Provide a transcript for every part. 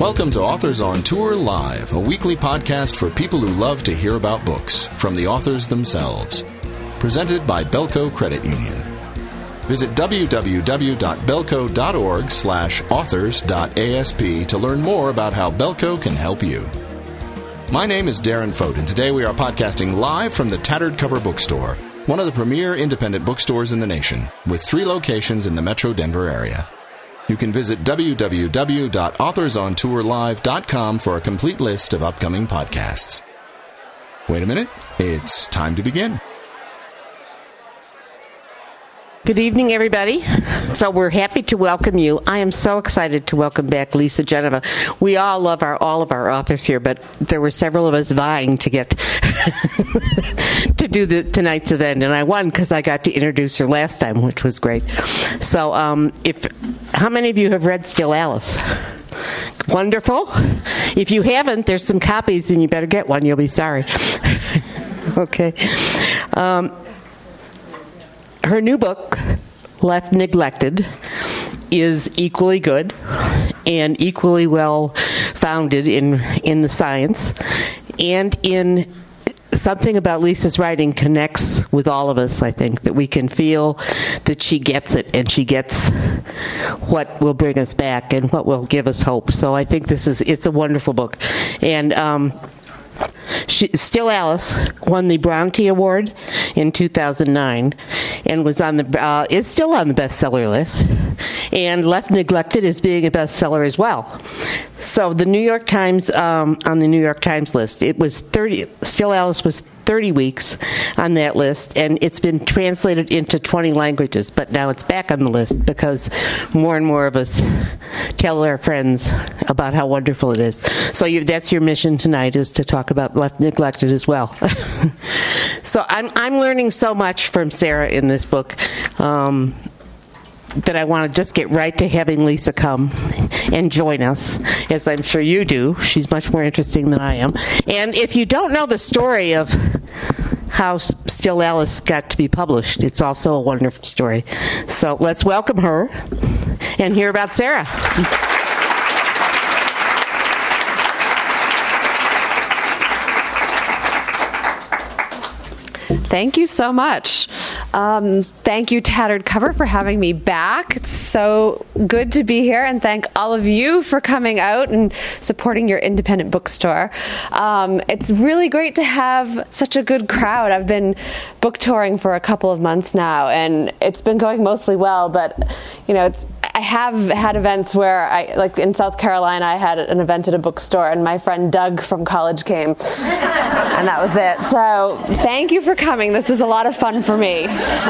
Welcome to Authors on Tour Live, a weekly podcast for people who love to hear about books from the authors themselves. Presented by Belco Credit Union. Visit www.belco.org/authors.asp to learn more about how Belco can help you. My name is Darren Fote, and today we are podcasting live from the Tattered Cover Bookstore, one of the premier independent bookstores in the nation, with 3 locations in the Metro Denver area. You can visit www.authorsontourlive.com for a complete list of upcoming podcasts. Wait a minute, it's time to begin. Good evening, everybody. So we're happy to welcome you. I am so excited to welcome back Lisa Genova. We all love all of our authors here, but there were several of us vying to get to do tonight's event, and I won because I got to introduce her last time, which was great. So, how many of you have read Still Alice? Wonderful. If you haven't, there's some copies, and you better get one. You'll be sorry. Okay. Her new book, Left Neglected, is equally good and equally well founded in the science, and in something about Lisa's writing connects with all of us. I think that we can feel that she gets it, and she gets what will bring us back and what will give us hope. So I think it's a wonderful book. And Still Alice won the Bronte Award in 2009 and was is still on the bestseller list. And Left Neglected is being a bestseller as well. So the New York Times, on the New York Times list, Still Alice was 30 weeks on that list, and it's been translated into 20 languages, but now it's back on the list because more and more of us tell our friends about how wonderful it is. So that's your mission tonight, is to talk about Left Neglected as well. So I'm learning so much from Sarah in this book that I want to just get right to having Lisa come and join us, as I'm sure you do. She's much more interesting than I am. And if you don't know the story of how Still Alice got to be published, it's also a wonderful story. So let's welcome her and hear about Sarah. Thank you so much. Thank you, Tattered Cover, for having me back. It's so good to be here, and thank all of you for coming out and supporting your independent bookstore. It's really great to have such a good crowd. I've been book touring for a couple of months now, and it's been going mostly well, but I have had events where like in South Carolina, I had an event at a bookstore, and my friend Doug from college came, and that was it. So thank you for coming. This is a lot of fun for me.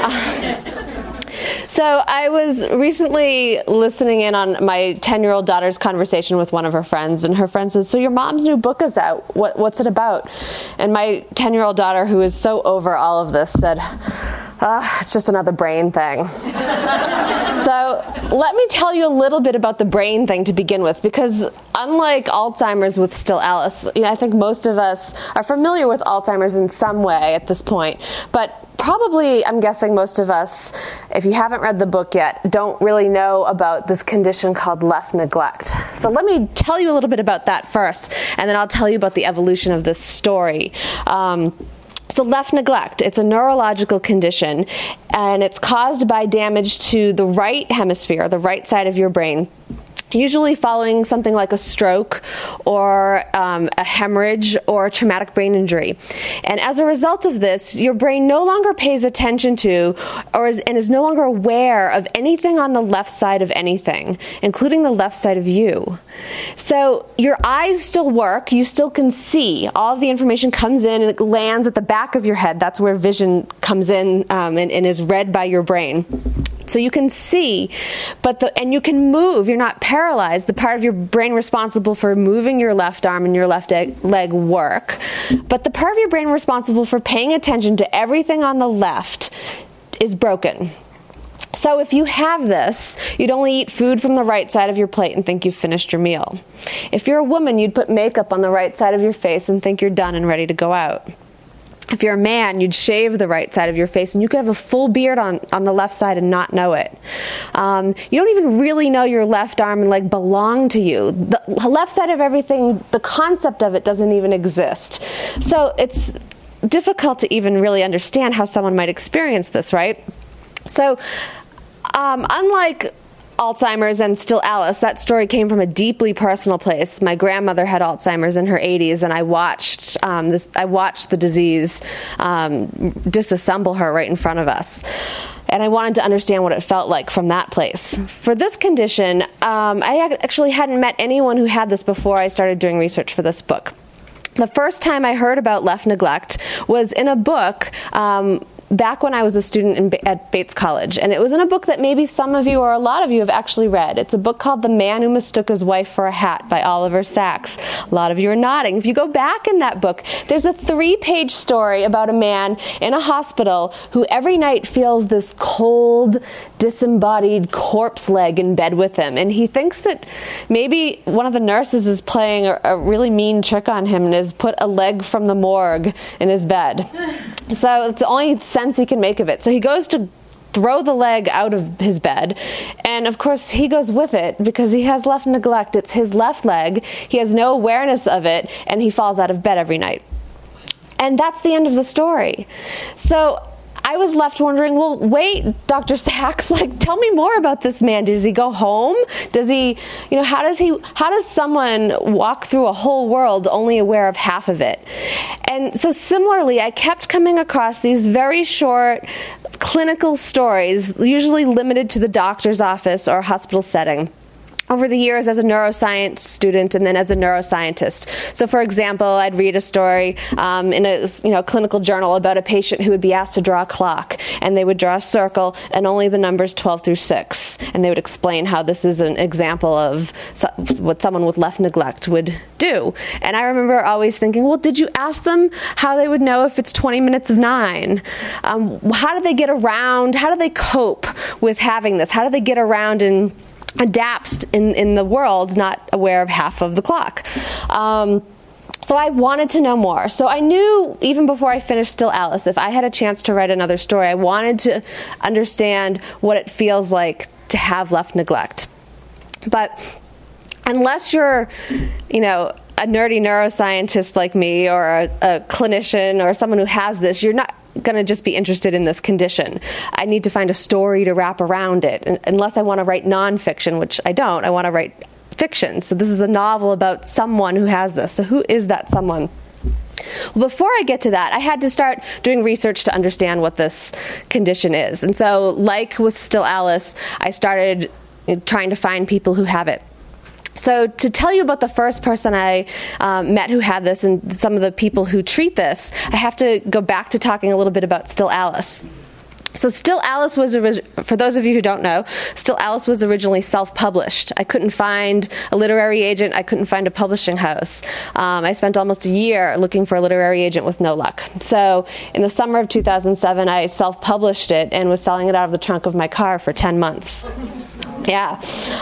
So I was recently listening in on my 10-year-old daughter's conversation with one of her friends, and her friend says, "So your mom's new book is out. What's it about?" And my 10-year-old daughter, who is so over all of this, said, "It's just another brain thing." So let me tell you a little bit about the brain thing to begin with, because unlike Alzheimer's with Still Alice, I think most of us are familiar with Alzheimer's in some way at this point, but probably, I'm guessing most of us, if you haven't read the book yet, don't really know about this condition called left neglect. So let me tell you a little bit about that first, and then I'll tell you about the evolution of this story. So left neglect, it's a neurological condition, and it's caused by damage to the right hemisphere, the right side of your brain, usually following something like a stroke or a hemorrhage or a traumatic brain injury. And as a result of this, your brain no longer pays attention to and is no longer aware of anything on the left side of anything, including the left side of you. So your eyes still work, you still can see. All of the information comes in and it lands at the back of your head. That's where vision comes in and is read by your brain. So you can see, and you can move. You're not paralyzed. The part of your brain responsible for moving your left arm and your left leg work. But the part of your brain responsible for paying attention to everything on the left is broken. So if you have this, you'd only eat food from the right side of your plate and think you've finished your meal. If you're a woman, you'd put makeup on the right side of your face and think you're done and ready to go out. If you're a man, you'd shave the right side of your face, and you could have a full beard on the left side and not know it. You don't even really know your left arm and leg belong to you. The left side of everything, the concept of it doesn't even exist. So it's difficult to even really understand how someone might experience this, right? So, unlike Alzheimer's and Still Alice, that story came from a deeply personal place. My grandmother had Alzheimer's in her 80s, and I watched the disease disassemble her right in front of us. And I wanted to understand what it felt like from that place. For this condition, I actually hadn't met anyone who had this before I started doing research for this book. The first time I heard about left neglect was in a book back when I was a student at Bates College. And it was in a book that maybe some of you or a lot of you have actually read. It's a book called The Man Who Mistook His Wife for a Hat by Oliver Sacks. A lot of you are nodding. If you go back in that book, there's a 3-page story about a man in a hospital who every night feels this cold, disembodied corpse leg in bed with him. And he thinks that maybe one of the nurses is playing a really mean trick on him and has put a leg from the morgue in his bed. So it's the only sense he can make of it. So he goes to throw the leg out of his bed, and of course he goes with it because he has left neglect. It's his left leg. He has no awareness of it, and he falls out of bed every night. And that's the end of the story. So I was left wondering, well, wait, Dr. Sacks, tell me more about this man. Does he go home? Does he, how does someone walk through a whole world only aware of half of it? And so similarly, I kept coming across these very short clinical stories, usually limited to the doctor's office or hospital setting, over the years as a neuroscience student and then as a neuroscientist. So, for example, I'd read a story in a clinical journal about a patient who would be asked to draw a clock, and they would draw a circle and only the numbers 12 through 6, and they would explain how this is an example of what someone with left neglect would do. And I remember always thinking, well, did you ask them how they would know if it's 20 minutes of 9? How do they get around? How do they cope with having this? How do they get around and adapt in the world, not aware of half of the clock? So I wanted to know more. So I knew, even before I finished Still Alice, if I had a chance to write another story, I wanted to understand what it feels like to have left neglect. But unless you're, a nerdy neuroscientist like me, or a clinician, or someone who has this, you're not going to just be interested in this condition. I need to find a story to wrap around it. And unless I want to write nonfiction, which I don't, I want to write fiction. So this is a novel about someone who has this. So who is that someone? Well, before I get to that, I had to start doing research to understand what this condition is. And so, like with Still Alice, I started trying to find people who have it. So to tell you about the first person I met who had this and some of the people who treat this, I have to go back to talking a little bit about Still Alice. So Still Alice was, for those of you who don't know, Still Alice was originally self-published. I couldn't find a literary agent. I couldn't find a publishing house. I spent almost a year looking for a literary agent with no luck. So in the summer of 2007, I self-published it and was selling it out of the trunk of my car for 10 months. Yeah.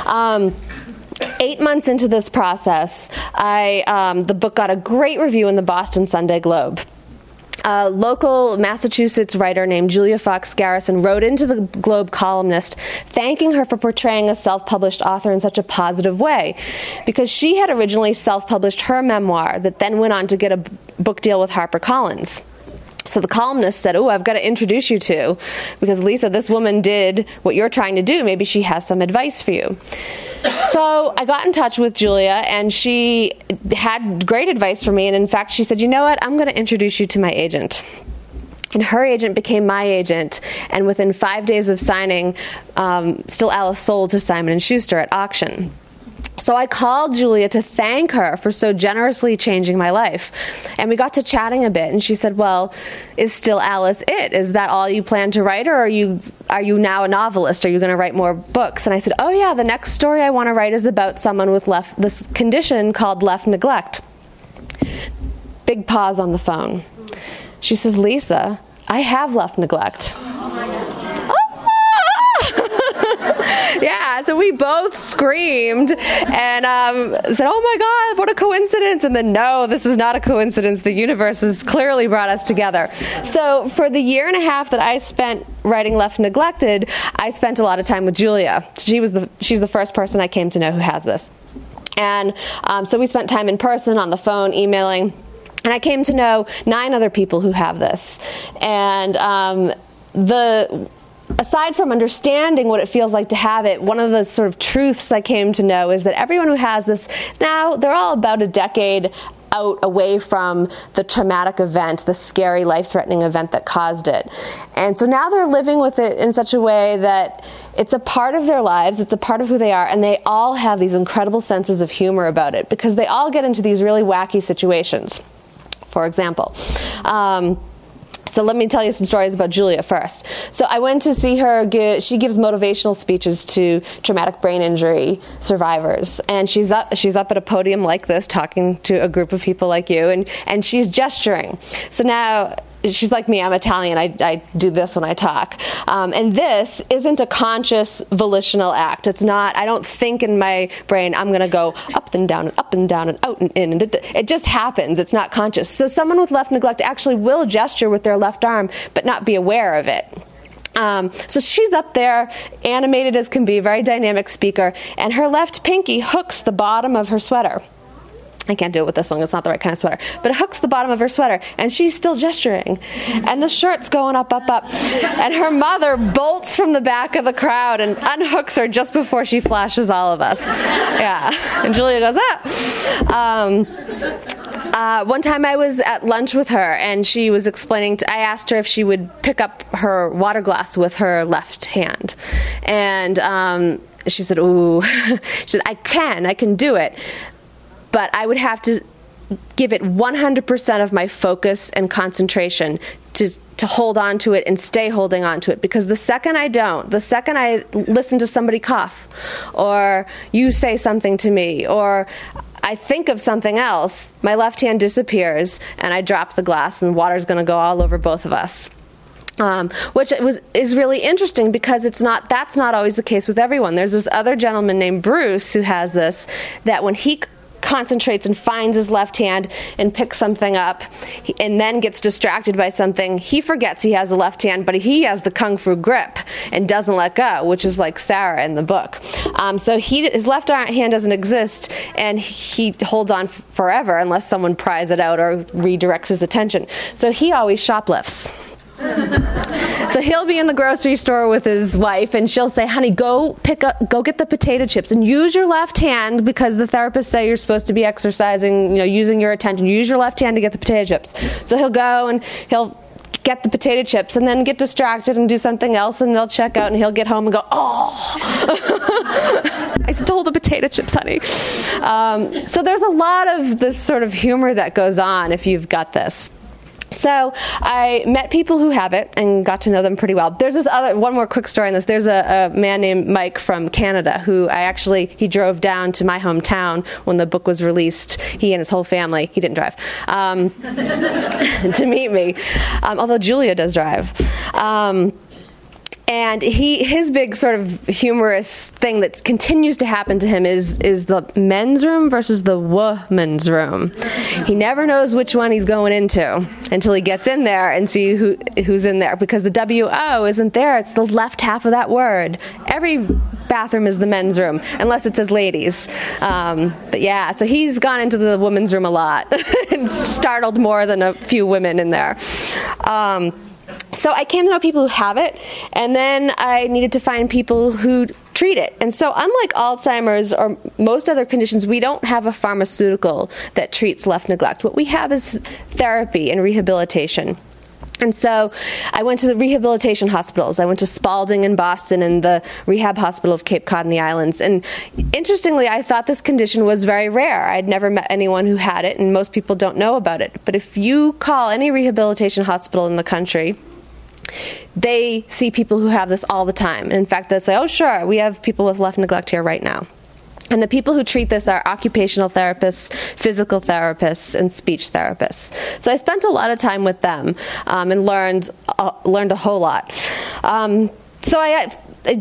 8 months into this process, the book got a great review in the Boston Sunday Globe. A local Massachusetts writer named Julia Fox Garrison wrote into the Globe columnist thanking her for portraying a self-published author in such a positive way, because she had originally self-published her memoir that then went on to get a book deal with HarperCollins. So the columnist said, I've got to introduce you to, because Lisa, this woman did what you're trying to do. Maybe she has some advice for you. So I got in touch with Julia, and she had great advice for me. And in fact, she said, you know what, I'm going to introduce you to my agent. And her agent became my agent. And within 5 days of signing, Still Alice sold to Simon & Schuster at auction. So I called Julia to thank her for so generously changing my life. And we got to chatting a bit, and she said, well, is Still Alice it? Is that all you plan to write, or are you now a novelist? Are you going to write more books? And I said, oh yeah, the next story I want to write is about someone with this condition called left neglect. Big pause on the phone. She says, Lisa, I have left neglect. Yeah, so we both screamed and said, oh my God, what a coincidence. And then, no, this is not a coincidence. The universe has clearly brought us together. So for the year and a half that I spent writing Left Neglected, I spent a lot of time with Julia. She's the first person I came to know who has this. And so we spent time in person, on the phone, emailing. And I came to know 9 other people who have this. And aside from understanding what it feels like to have it, one of the sort of truths I came to know is that everyone who has this, now they're all about a decade out away from the traumatic event, the scary, life-threatening event that caused it. And so now they're living with it in such a way that it's a part of their lives, it's a part of who they are, and they all have these incredible senses of humor about it because they all get into these really wacky situations. For example, so let me tell you some stories about Julia first. So I went to see her. She gives motivational speeches to traumatic brain injury survivors, and she's up at a podium like this, talking to a group of people like you, and she's gesturing. So now, she's like me, I'm Italian, I do this when I talk. And this isn't a conscious volitional act. It's not, I don't think in my brain, I'm going to go up and down and up and down and out and in. And it just happens. It's not conscious. So someone with left neglect actually will gesture with their left arm, but not be aware of it. So she's up there, animated as can be, very dynamic speaker, and her left pinky hooks the bottom of her sweater. I can't do it with this one, it's not the right kind of sweater. But it hooks the bottom of her sweater, and she's still gesturing. And the shirt's going up, up, up. And her mother bolts from the back of the crowd and unhooks her just before she flashes all of us. Yeah. And Julia goes, one time I was at lunch with her, and she was explaining, I asked her if she would pick up her water glass with her left hand. And she said, ooh. She said, I can do it. But I would have to give it 100% of my focus and concentration to hold on to it and stay holding on to it. Because the second I don't, the second I listen to somebody cough, or you say something to me, or I think of something else, my left hand disappears, and I drop the glass, and the water's going to go all over both of us. Which is really interesting because that's not always the case with everyone. There's this other gentleman named Bruce who has this, that when he concentrates and finds his left hand and picks something up and then gets distracted by something, he forgets he has a left hand, but he has the kung fu grip and doesn't let go, which is like Sarah in the book. So his left hand doesn't exist, and he holds on forever unless someone pries it out or redirects his attention. So he always shoplifts. So he'll be in the grocery store with his wife, and she'll say, honey, go get the potato chips and use your left hand, because the therapists say you're supposed to be exercising, using your attention. Use your left hand to get the potato chips. So he'll go and he'll get the potato chips and then get distracted and do something else, and they'll check out, and he'll get home and go, oh, I stole the potato chips, honey. So there's a lot of this sort of humor that goes on if you've got this. So I met people who have it and got to know them pretty well. There's one more quick story on this. There's a man named Mike from Canada who he drove down to my hometown when the book was released. He and his whole family, he didn't drive, to meet me, although Julia does drive. And his big sort of humorous thing that continues to happen to him is the men's room versus the woman's room. He never knows which one he's going into until he gets in there and see who's in there, because the W-O isn't there. It's the left half of that word. Every bathroom is the men's room, unless it says ladies. But yeah, so he's gone into the women's room a lot and startled more than a few women in there. So I came to know people who have it, and then I needed to find people who treat it. And so unlike Alzheimer's or most other conditions, we don't have a pharmaceutical that treats left neglect. What we have is therapy and rehabilitation. And so I went to the rehabilitation hospitals. I went to Spalding in Boston and the Rehab Hospital of Cape Cod in the islands. And interestingly, I thought this condition was very rare. I'd never met anyone who had it, and most people don't know about it. But if you call any rehabilitation hospital in the country, they see people who have this all the time. And in fact, they'll say, oh, sure, we have people with left neglect here right now. And the people who treat this are occupational therapists, physical therapists, and speech therapists. So I spent a lot of time with them and learned a whole lot. So I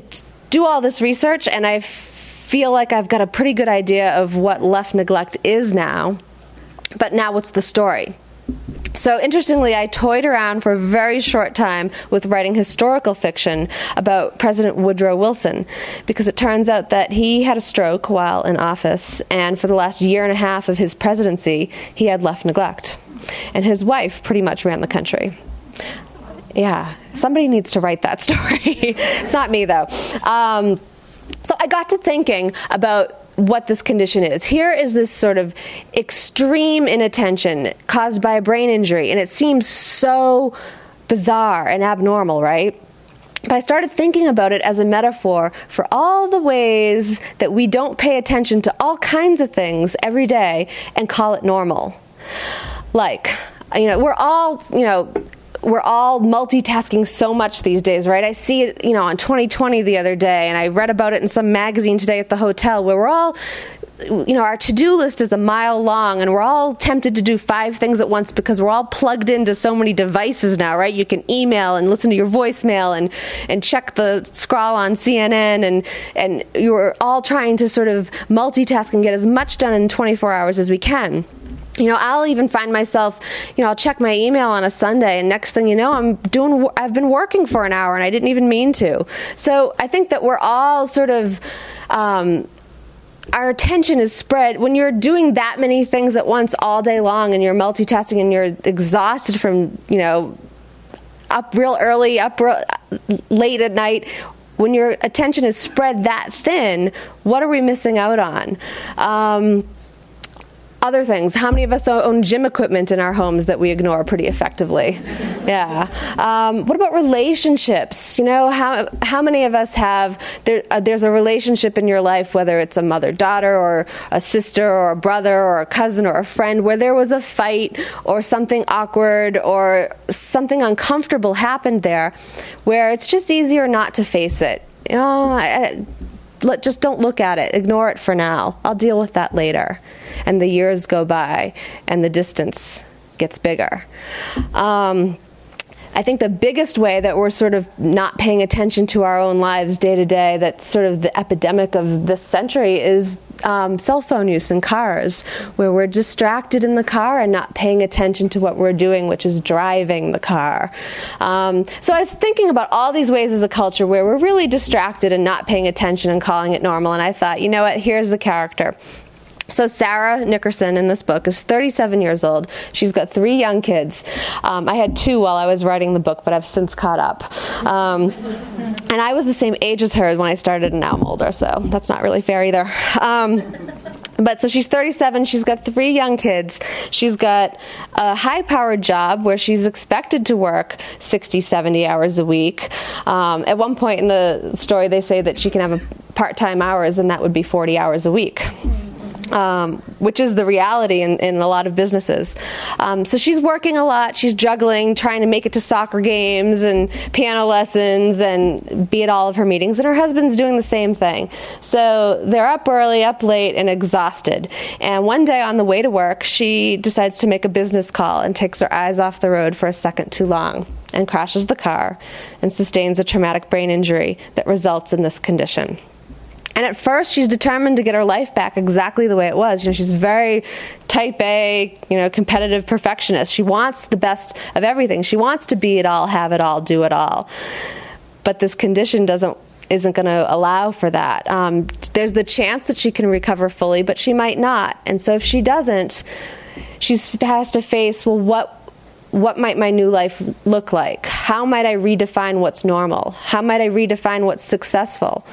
do all this research, and I feel like I've got a pretty good idea of what left neglect is now. But now what's the story? So interestingly, I toyed around for a very short time with writing historical fiction about President Woodrow Wilson, because it turns out that he had a stroke while in office, and for the last year and a half of his presidency, he had left neglect. And his wife pretty much ran the country. Yeah, somebody needs to write that story. It's not me, though. So I got to thinking about what this condition is. Here is this sort of extreme inattention caused by a brain injury, and it seems so bizarre and abnormal, right? But I started thinking about it as a metaphor for all the ways that we don't pay attention to all kinds of things every day and call it normal. Like, we're all multitasking so much these days, right? I see it, on 2020 the other day, and I read about it in some magazine today at the hotel, where we're all, our to-do list is a mile long, and we're all tempted to do 5 things at once because we're all plugged into so many devices now, right? You can email and listen to your voicemail and check the scroll on CNN, and you're all trying to sort of multitask and get as much done in 24 hours as we can. I'll even find myself, I'll check my email on a Sunday, and next thing you know, I've been working for an hour and I didn't even mean to. So I think that we're all sort of, our attention is spread. When you're doing that many things at once all day long, and you're multitasking and you're exhausted from, up real early, late at night, when your attention is spread that thin, what are we missing out on? Other things. How many of us own gym equipment in our homes that we ignore pretty effectively? Yeah. What about relationships? How many of us have, there's a relationship in your life, whether it's a mother-daughter or a sister or a brother or a cousin or a friend, where there was a fight or something awkward or something uncomfortable happened there, where it's just easier not to face it. Just don't look at it. Ignore it for now. I'll deal with that later. And the years go by, and the distance gets bigger. I think the biggest way that we're sort of not paying attention to our own lives day to day, that's sort of the epidemic of this century, is cell phone use in cars, where we're distracted in the car and not paying attention to what we're doing, which is driving the car. So I was thinking about all these ways as a culture where we're really distracted and not paying attention and calling it normal, and I thought, you know what, here's the character. So Sarah Nickerson in this book is 37 years old. She's got 3 young kids. I had 2 while I was writing the book, but I've since caught up. And I was the same age as her when I started, and now I'm older, so that's not really fair either. But so she's 37, she's got 3 young kids, she's got a high-powered job where she's expected to work 60, 70 hours a week. At one point in the story, they say that she can have part-time hours, and that would be 40 hours a week. Which is the reality in a lot of businesses. So she's working a lot, she's juggling, trying to make it to soccer games and piano lessons and be at all of her meetings, and her husband's doing the same thing. So they're up early, up late, and exhausted. And one day on the way to work, she decides to make a business call and takes her eyes off the road for a second too long, and crashes the car and sustains a traumatic brain injury that results in this condition. And at first, she's determined to get her life back exactly the way it was. She's very type A, competitive perfectionist. She wants the best of everything. She wants to be it all, have it all, do it all. But this condition isn't going to allow for that. There's the chance that she can recover fully, but she might not. And so if she doesn't, she has to face, well, what might my new life look like? How might I redefine what's normal? How might I redefine what's successful?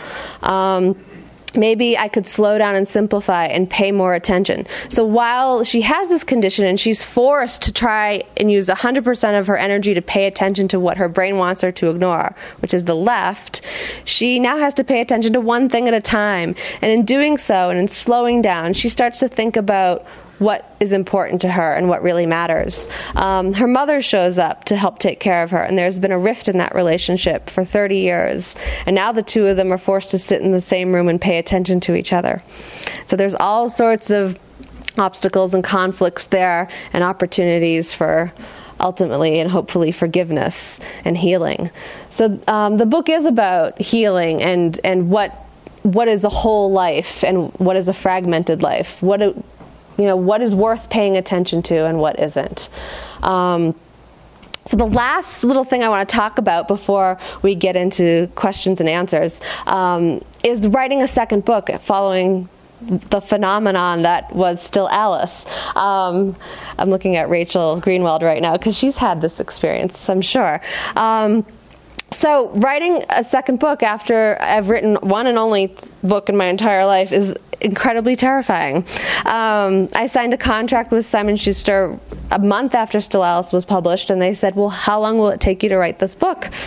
Maybe I could slow down and simplify and pay more attention. So while she has this condition and she's forced to try and use 100% of her energy to pay attention to what her brain wants her to ignore, which is the left, she now has to pay attention to one thing at a time. And in doing so and in slowing down, she starts to think about what is important to her and what really matters. Her mother shows up to help take care of her, and there's been a rift in that relationship for 30 years. And now the 2 of them are forced to sit in the same room and pay attention to each other. So there's all sorts of obstacles and conflicts there, and opportunities for ultimately and hopefully forgiveness and healing. So the book is about healing and what is a whole life and what is a fragmented life. What is worth paying attention to and what isn't. So the last little thing I want to talk about before we get into questions and answers is writing a second book following the phenomenon that was Still Alice. I'm looking at Rachel Greenwald right now because she's had this experience, I'm sure. So writing a second book after I've written one and only book in my entire life is incredibly terrifying. I signed a contract with Simon Schuster a month after Still Alice was published, and they said, well, how long will it take you to write this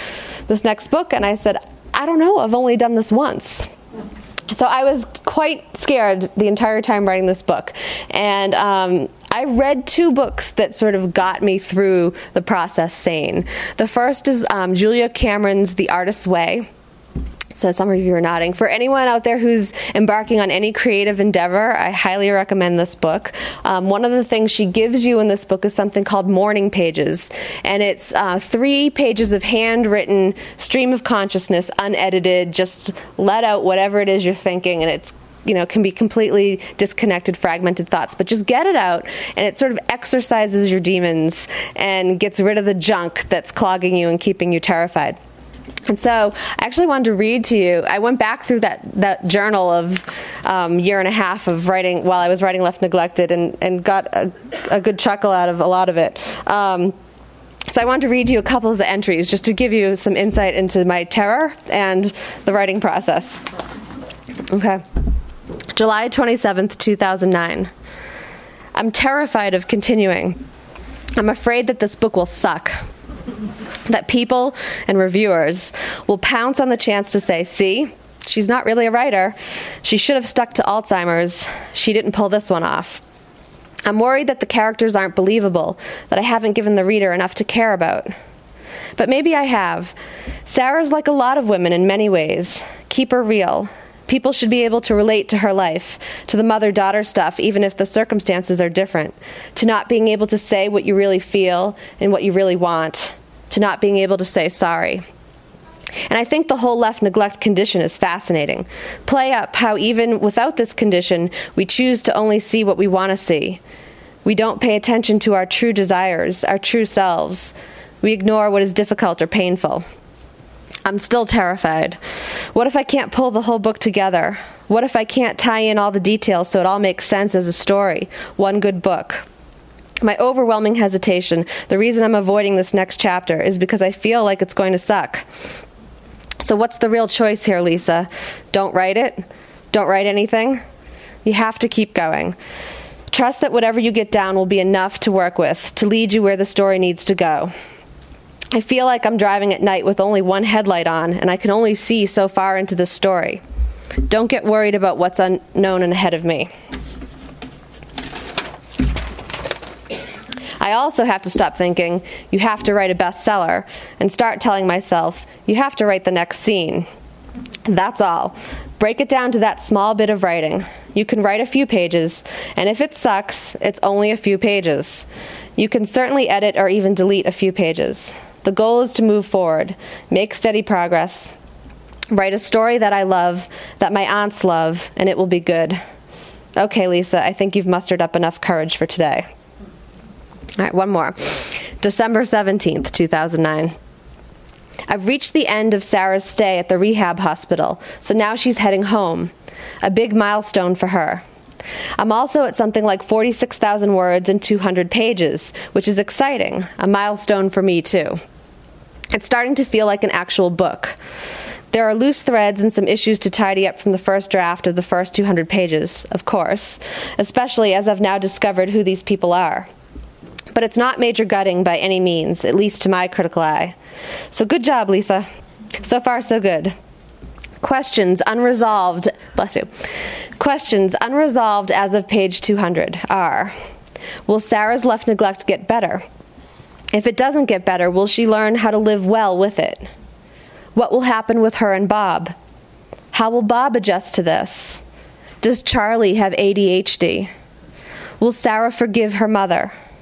next book? And I said, I don't know, I've only done this once. So I was quite scared the entire time writing this book. And I read two books that sort of got me through the process sane. The first is Julia Cameron's The Artist's Way. So some of you are nodding. For anyone out there who's embarking on any creative endeavor, I highly recommend this book. One of the things she gives you in this book is something called morning pages. And it's 3 pages of handwritten stream of consciousness, unedited, just let out whatever it is you're thinking, and it's can be completely disconnected, fragmented thoughts, but just get it out, and it sort of exercises your demons and gets rid of the junk that's clogging you and keeping you terrified. And so I actually wanted to read to you. I went back through that journal of year and a half of writing while I was writing Left Neglected and got a good chuckle out of a lot of it. So I wanted to read you a couple of the entries just to give you some insight into my terror and the writing process. Okay. July 27th, 2009. I'm terrified of continuing. I'm afraid that this book will suck. That people and reviewers will pounce on the chance to say, see, she's not really a writer. She should have stuck to Alzheimer's. She didn't pull this one off. I'm worried that the characters aren't believable, that I haven't given the reader enough to care about. But maybe I have. Sarah's like a lot of women in many ways. Keep her real. People should be able to relate to her life, to the mother-daughter stuff, even if the circumstances are different, to not being able to say what you really feel and what you really want, to not being able to say sorry. And I think the whole left neglect condition is fascinating. Play up how even without this condition, we choose to only see what we want to see. We don't pay attention to our true desires, our true selves. We ignore what is difficult or painful. I'm still terrified. What if I can't pull the whole book together? What if I can't tie in all the details so it all makes sense as a story, one good book? My overwhelming hesitation, the reason I'm avoiding this next chapter, is because I feel like it's going to suck. So what's the real choice here, Lisa? Don't write it? Don't write anything? You have to keep going. Trust that whatever you get down will be enough to work with, to lead you where the story needs to go. I feel like I'm driving at night with only one headlight on, and I can only see so far into this story. Don't get worried about what's unknown and ahead of me. I also have to stop thinking, you have to write a bestseller, and start telling myself, you have to write the next scene. That's all. Break it down to that small bit of writing. You can write a few pages, and if it sucks, it's only a few pages. You can certainly edit or even delete a few pages. The goal is to move forward, make steady progress, write a story that I love, that my aunts love, and it will be good. Okay, Lisa, I think you've mustered up enough courage for today. All right, one more. December 17th, 2009. I've reached the end of Sarah's stay at the rehab hospital, so now she's heading home. A big milestone for her. I'm also at something like 46,000 words and 200 pages, which is exciting, a milestone for me too. It's starting to feel like an actual book. There are loose threads and some issues to tidy up from the first draft of the first 200 pages, of course, especially as I've now discovered who these people are. But it's not major gutting by any means, at least to my critical eye. So good job, Lisa. So far, so good. Questions unresolved, bless you. Questions unresolved as of page 200 are, will Sarah's left neglect get better? If it doesn't get better, will she learn how to live well with it? What will happen with her and Bob? How will Bob adjust to this? Does Charlie have ADHD? Will Sarah forgive her mother?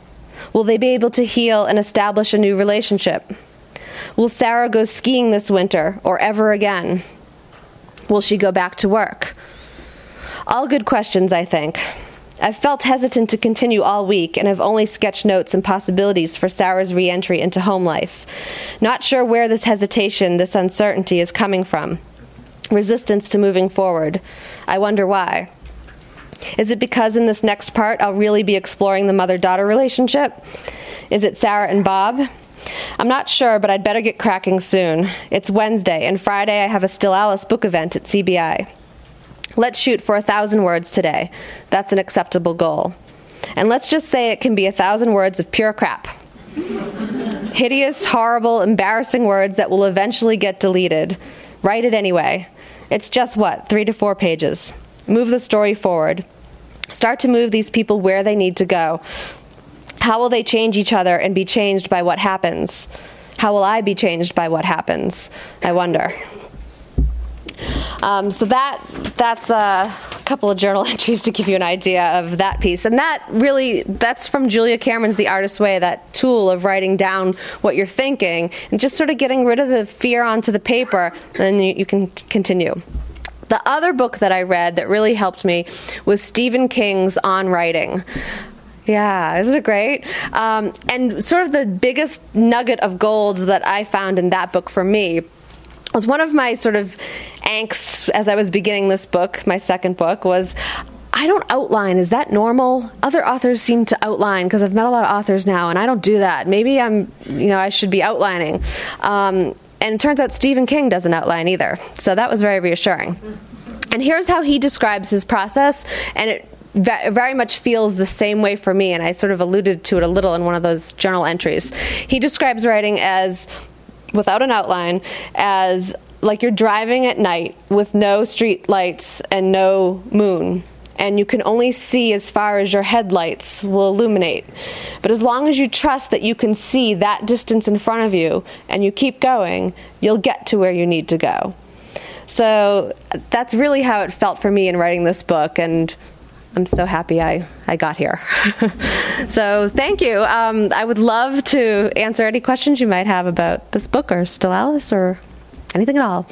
Will they be able to heal and establish a new relationship? Will Sarah go skiing this winter or ever again? Will she go back to work? All good questions, I think. I've felt hesitant to continue all week, and have only sketched notes and possibilities for Sarah's re-entry into home life. Not sure where this hesitation, this uncertainty is coming from. Resistance to moving forward. I wonder why. Is it because in this next part I'll really be exploring the mother-daughter relationship? Is it Sarah and Bob? I'm not sure, but I'd better get cracking soon. It's Wednesday, and Friday I have a Still Alice book event at CBI. Let's shoot for 1,000 words today. That's an acceptable goal. And let's just say it can be 1,000 words of pure crap. Hideous, horrible, embarrassing words that will eventually get deleted. Write it anyway. It's just, 3 to 4 pages. Move the story forward. Start to move these people where they need to go. How will they change each other and be changed by what happens? How will I be changed by what happens? I wonder. So that's a couple of journal entries to give you an idea of that piece. And that's from Julia Cameron's The Artist's Way, that tool of writing down what you're thinking and just sort of getting rid of the fear onto the paper, and then you can continue. The other book that I read that really helped me was Stephen King's On Writing. Yeah, isn't it great? And sort of the biggest nugget of gold that I found in that book for me was one of my sort of angst as I was beginning this book, my second book, was I don't outline. Is that normal? Other authors seem to outline, because I've met a lot of authors now, and I don't do that. Maybe I should be outlining. And it turns out Stephen King doesn't outline either. So that was very reassuring. And here's how he describes his process, and it very much feels the same way for me, and I sort of alluded to it a little in one of those journal entries. He describes writing as, without an outline, as like you're driving at night with no street lights and no moon, and you can only see as far as your headlights will illuminate. But as long as you trust that you can see that distance in front of you and you keep going, you'll get to where you need to go. So that's really how it felt for me in writing this book, and I'm so happy I got here. So thank you. I would love to answer any questions you might have about this book or Still Alice or anything at all.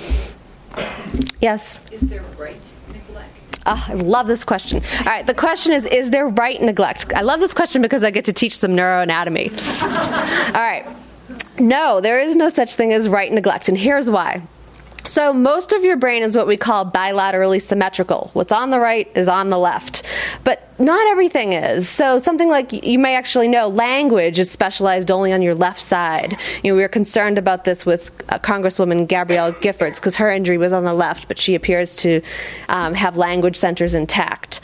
Yes? Is there right neglect? I love this question. All right, the question is there right neglect? I love this question because I get to teach some neuroanatomy. All right. No, there is no such thing as right neglect, and here's why. So most of your brain is what we call bilaterally symmetrical. What's on the right is on the left. But not everything is. So something like, you may actually know, language is specialized only on your left side. We were concerned about this with Congresswoman Gabrielle Giffords, because her injury was on the left, but she appears to have language centers intact.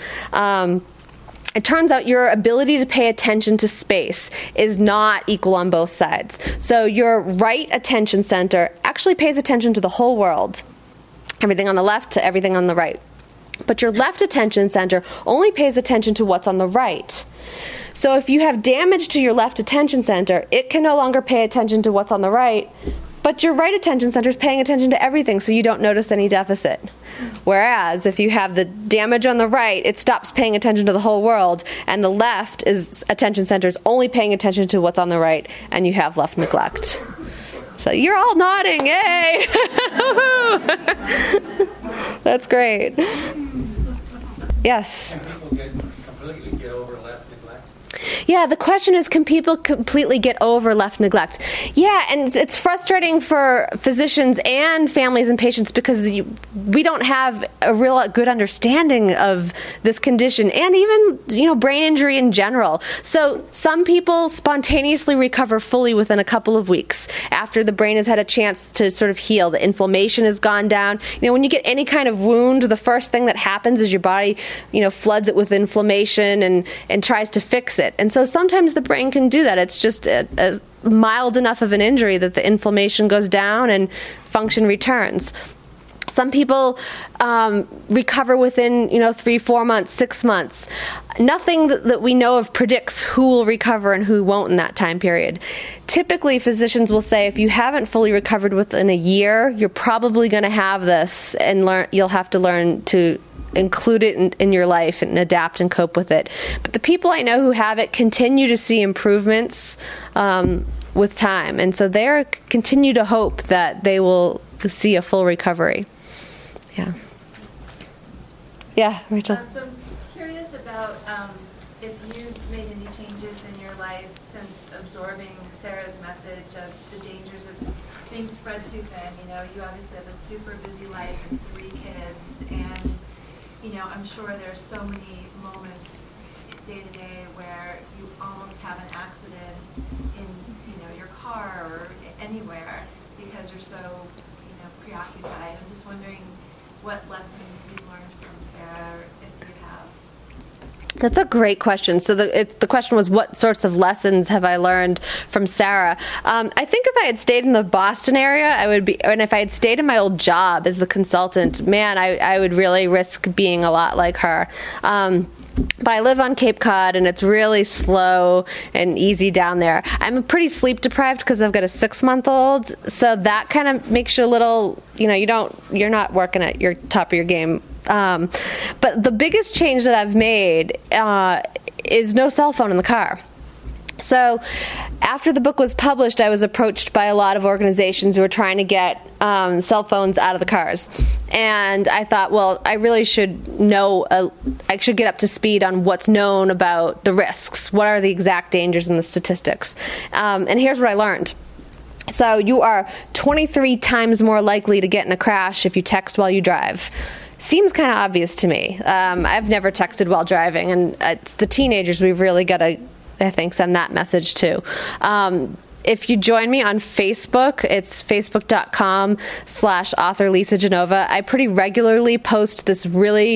It turns out your ability to pay attention to space is not equal on both sides. So your right attention center actually pays attention to the whole world, everything on the left to everything on the right. But your left attention center only pays attention to what's on the right. So if you have damage to your left attention center, it can no longer pay attention to what's on the right, but your right attention center is paying attention to everything, so you don't notice any deficit. Whereas if you have the damage on the right, it stops paying attention to the whole world, and the left attention center is only paying attention to what's on the right, and you have left neglect. So you're all nodding, yay! That's great. Yes? Can people completely get over left neglect? Yeah, the question is, can people completely get over left neglect? Yeah, and it's frustrating for physicians and families and patients because we don't have a real good understanding of this condition and even, brain injury in general. So some people spontaneously recover fully within a couple of weeks after the brain has had a chance to sort of heal. The inflammation has gone down. When you get any kind of wound, the first thing that happens is your body, floods it with inflammation and tries to fix it. And so sometimes the brain can do that. It's just a mild enough of an injury that the inflammation goes down and function returns. Some people recover within, 3-4 months, 6 months. Nothing that we know of predicts who will recover and who won't in that time period. Typically, physicians will say if you haven't fully recovered within a year, you're probably going to have this, and you'll have to learn to include it in your life and adapt and cope with it. But the people I know who have it continue to see improvements with time, and so they continue to hope that they will see a full recovery. Yeah, Rachel. So I'm curious about if you've made any changes in your life since absorbing Sarah's message of the dangers of being spread too thin. You know, you obviously have a super busy life and 3 kids, and you know, I'm sure there's so many moments day to day where you almost have an accident in, you know, your car or anywhere because you're so, you know, preoccupied. I'm just wondering what lessons you've learned from Sarah, if you have. That's a great question. So the question was, what sorts of lessons have I learned from Sarah? I think if I had stayed in the Boston area, I would be, and if I had stayed in my old job as the consultant, man, I would really risk being a lot like her. But I live on Cape Cod, and it's really slow and easy down there. I'm pretty sleep deprived because I've got a 6-month-old, so that kind of makes you a little, you know, you're not working at your top of your game. But the biggest change that I've made is no cell phone in the car. So after the book was published, I was approached by a lot of organizations who were trying to get cell phones out of the cars. And I thought, well, I really should know, I should get up to speed on what's known about the risks. What are the exact dangers and the statistics? And here's what I learned. So you are 23 times more likely to get in a crash if you text while you drive. Seems kind of obvious to me. I've never texted while driving, and it's the teenagers we've really got to, I think, send that message to. If you join me on Facebook, it's facebook.com/author Lisa Genova. I pretty regularly post this really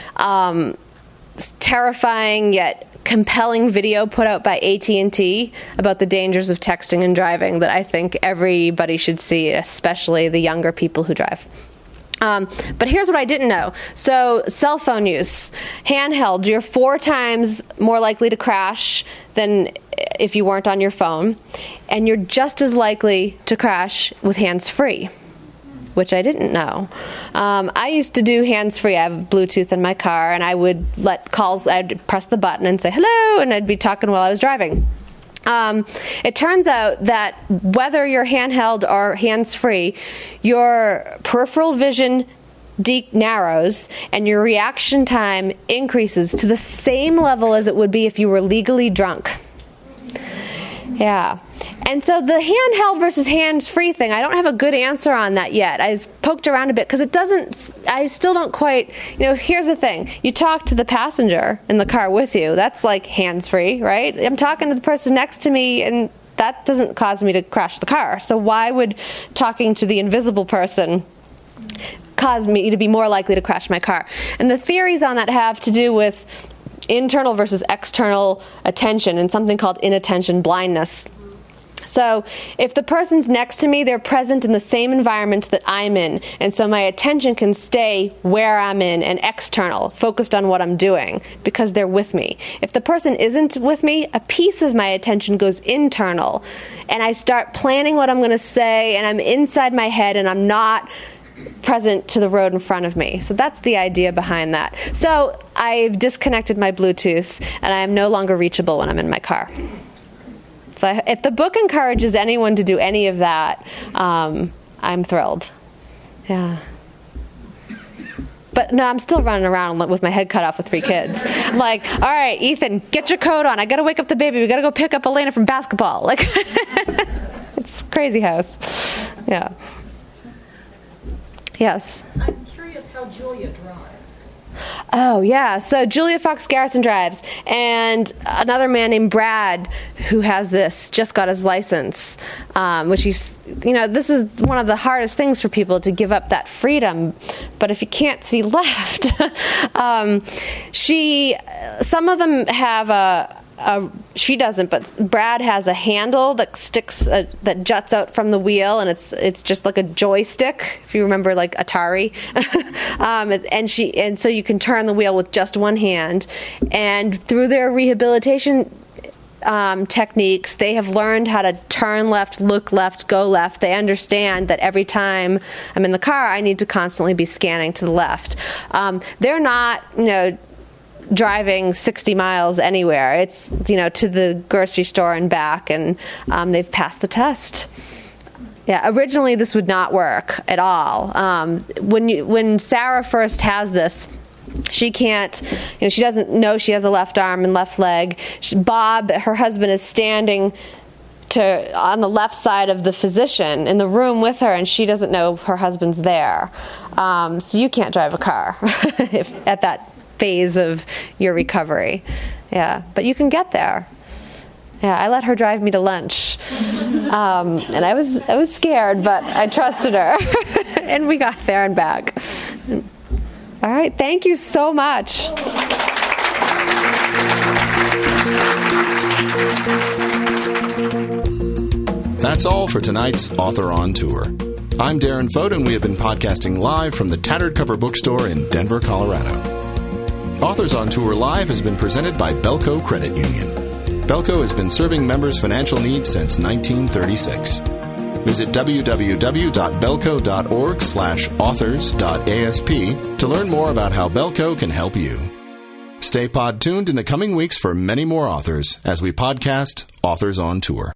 terrifying yet compelling video put out by AT&T about the dangers of texting and driving that I think everybody should see, especially the younger people who drive. But here's what I didn't know. So cell phone use, handheld, you're 4 times more likely to crash than if you weren't on your phone. And you're just as likely to crash with hands-free, which I didn't know. I used to do hands-free. I have Bluetooth in my car, and I would let calls, I'd press the button and say hello, and I'd be talking while I was driving. It turns out that whether you're handheld or hands-free, your peripheral vision narrows and your reaction time increases to the same level as it would be if you were legally drunk. Yeah. And so the handheld versus hands-free thing, I don't have a good answer on that yet. I've poked around a bit because I still don't quite, here's the thing. You talk to the passenger in the car with you. That's like hands-free, right? I'm talking to the person next to me, and that doesn't cause me to crash the car. So why would talking to the invisible person cause me to be more likely to crash my car? And the theories on that have to do with internal versus external attention and something called inattention blindness. So if the person's next to me, they're present in the same environment that I'm in, and so my attention can stay where I'm in and external, focused on what I'm doing, because they're with me. If the person isn't with me, a piece of my attention goes internal, and I start planning what I'm going to say, and I'm inside my head, and I'm not present to the road in front of me. So that's the idea behind that. So I've disconnected my Bluetooth, and I am no longer reachable when I'm in my car. So if the book encourages anyone to do any of that, I'm thrilled. Yeah. But no, I'm still running around with my head cut off with 3 kids. I'm like, all right, Ethan, get your coat on. I got to wake up the baby. We got to go pick up Elena from basketball. Like, it's crazy house. Yeah. Yes. I'm curious how Julia drives. Oh, yeah. So Julia Fox Garrison drives, and another man named Brad, who has this, just got his license, which he's, this is one of the hardest things for people, to give up that freedom. But if you can't see left, some of them have she doesn't, but Brad has a handle that sticks, that juts out from the wheel, and it's just like a joystick, if you remember, like Atari. and so you can turn the wheel with just one hand. And through their rehabilitation, techniques. They have learned how to turn left, look left, go left. They understand that every time I'm in the car, I need to constantly be scanning to the left. They're not, driving 60 miles anywhere. It's, to the grocery store and back, and they've passed the test. Yeah, originally this would not work at all. When Sarah first has this, she can't, she doesn't know she has a left arm and left leg. Bob, her husband, is standing on the left side of the physician in the room with her, and she doesn't know her husband's there. So you can't drive a car at that phase of your recovery. Yeah, but you can get there. Yeah, I let her drive me to lunch, and I was scared, but I trusted her, and we got there and back. All right, thank you so much. That's all for tonight's Author on Tour. I'm Darren Fote, and we have been podcasting live from the Tattered Cover Bookstore in Denver, Colorado. Authors on Tour Live has been presented by Belco Credit Union. Belco has been serving members' financial needs since 1936. Visit www.belco.org/authors.asp to learn more about how Belco can help you. Stay pod tuned in the coming weeks for many more authors as we podcast Authors on Tour.